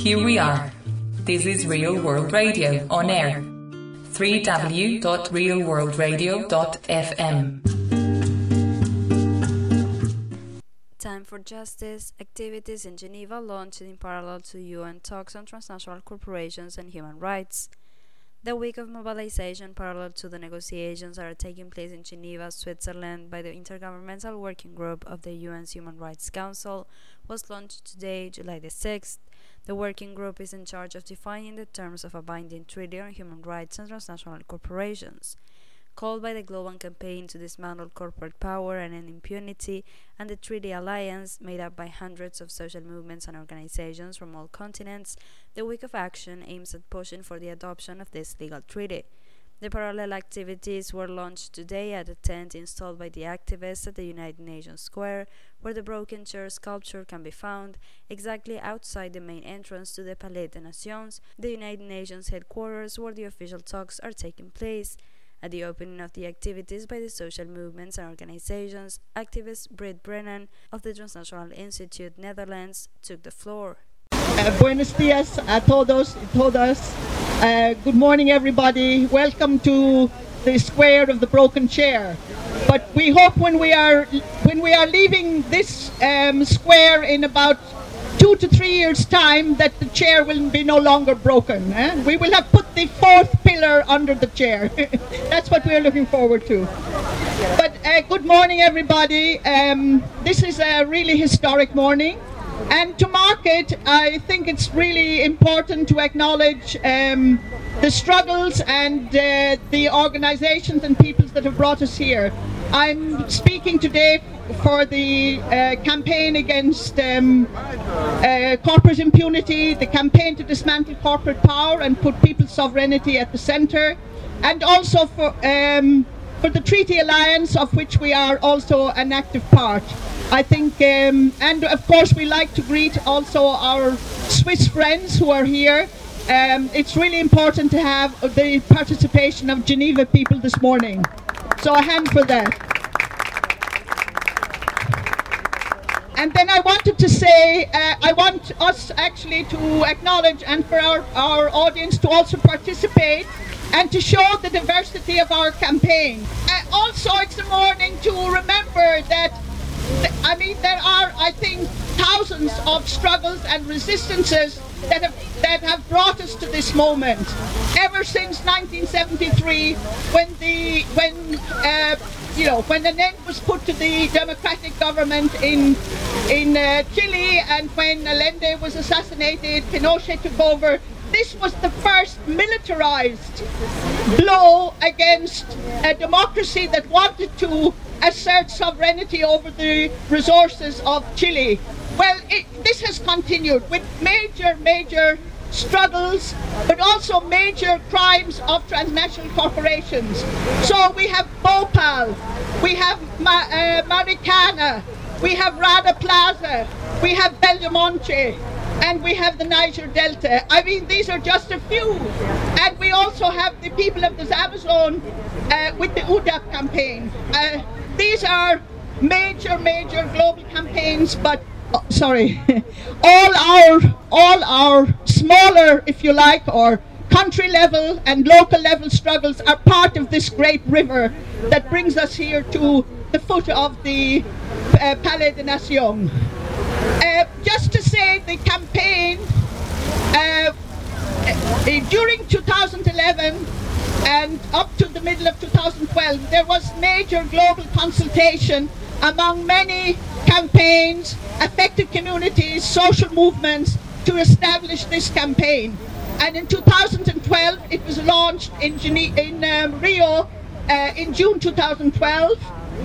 Here we are. This is Real World Radio on air. www.realworldradio.fm. Time for Justice activities in Geneva launched in parallel to UN talks on transnational corporations and human rights. The week of mobilization parallel to the negotiations that are taking place in Geneva, Switzerland by the Intergovernmental Working Group of the UN's Human Rights Council was launched today, July the 6th. The working group is in charge of defining the terms of a binding treaty on human rights and transnational corporations. Called by the Global Campaign to Dismantle Corporate Power and End Impunity, and the Treaty Alliance, made up by hundreds of social movements and organizations from all continents, the Week of Action aims at pushing for the adoption of this legal treaty. The parallel activities were launched today at a tent installed by the activists at the United Nations Square, where the broken chair sculpture can be found, exactly outside the main entrance to the Palais des Nations, the United Nations headquarters where the official talks are taking place. At the opening of the activities by the social movements and organizations, activist Britt Brennan of the Transnational Institute Netherlands took the floor. Buenos dias a todos y todas. Good morning, everybody. Welcome to the Square of the Broken Chair. But we hope when we are leaving this square in about 2 to 3 years' time, that the chair will be no longer broken. We will have put the fourth pillar under the chair. That's what we are looking forward to. But good morning, everybody. This is a really historic morning. And to mark it, I think it's really important to acknowledge the struggles and the organizations and peoples that have brought us here. I'm speaking today for the campaign against corporate impunity, the campaign to dismantle corporate power and put people's sovereignty at the center, and also for the Treaty Alliance, of which we are also an active part. I think, and of course we like to greet also our Swiss friends who are here. It's really important to have the participation of Geneva people this morning. So a hand for that. And then I wanted to say, I want us actually to acknowledge, and for our audience to also participate and to show the diversity of our campaign. Also, it's a morning to remember that, I mean, there are, I think, thousands of struggles and resistances that have brought us to this moment. Ever since 1973, when an end was put to the democratic government in Chile, and when Allende was assassinated, Pinochet took over. This was the first militarized blow against a democracy that wanted to assert sovereignty over the resources of Chile. Well, this has continued with major struggles, but also major crimes of transnational corporations. So we have Bhopal, we have Marikana, we have Rana Plaza, we have Bellomonte, and we have the Niger Delta. I mean, these are just a few. And we also have the people of the Amazon with the UDAP campaign. These are major global campaigns, but all our smaller, if you like, or country level and local level struggles are part of this great river that brings us here to the foot of the Palais des Nations. Just to say, the campaign during 2011 and up to the middle of 2012, there was major global consultation among many campaigns, affected communities, social movements to establish this campaign. And in 2012, it was launched in Rio in June 2012.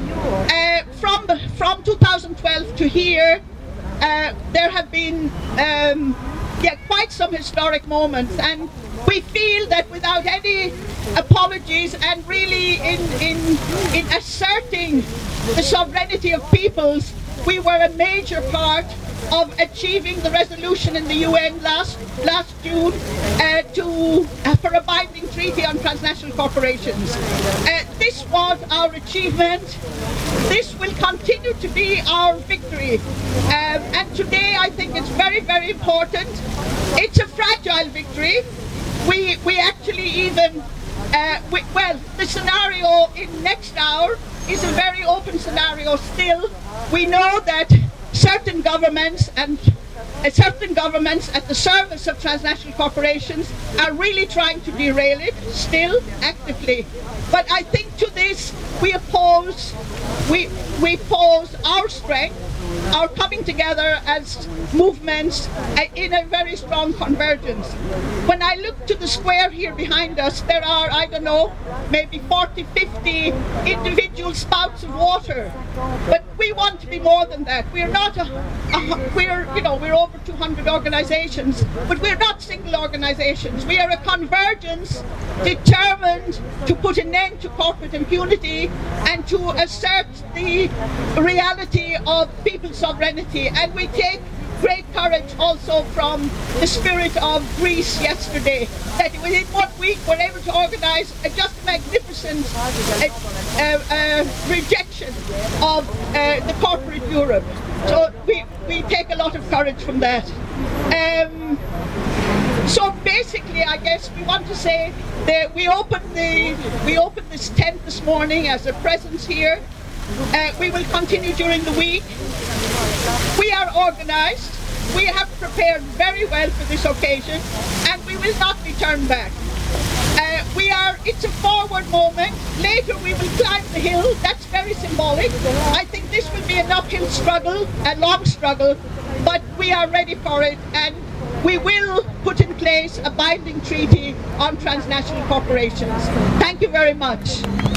From 2012 to here, there have been quite some historic moments, and we feel that without any apologies and really in asserting the sovereignty of peoples, we were a major part of achieving the resolution in the UN last June for a binding treaty on transnational corporations. This was our achievement. This will continue to be our victory. And today I think it's very, very important. It's a fragile victory. We actually even, well, the scenario in next hour is a very open scenario still. We know that certain governments at the service of transnational corporations are really trying to derail it, still actively. But I think to this we oppose our strength, our coming together as movements in a very strong convergence. When I look to the square here behind us, there are, I don't know, maybe 40, 50 individual spouts of water. But we want to be more than that. We're not we're over 200 organizations, but we're not single organizations. We are a convergence determined to put an end to corporate impunity and to assert the reality of people's sovereignty. And we take great courage also from the spirit of Greece yesterday, that within 1 week we're able to organize just a magnificent rejection of the corporate Europe. So we take a lot of courage from that. So basically, I guess we want to say that we opened this tent this morning as a presence here. We will continue during the week. We are organized. We have prepared very well for this occasion, and we will not be turned back. It's a forward moment. Later we will climb the hill. That's very symbolic. I think this will be an uphill struggle, a long struggle, but we are ready for it, and we will put in place a binding treaty on transnational corporations. Thank you very much.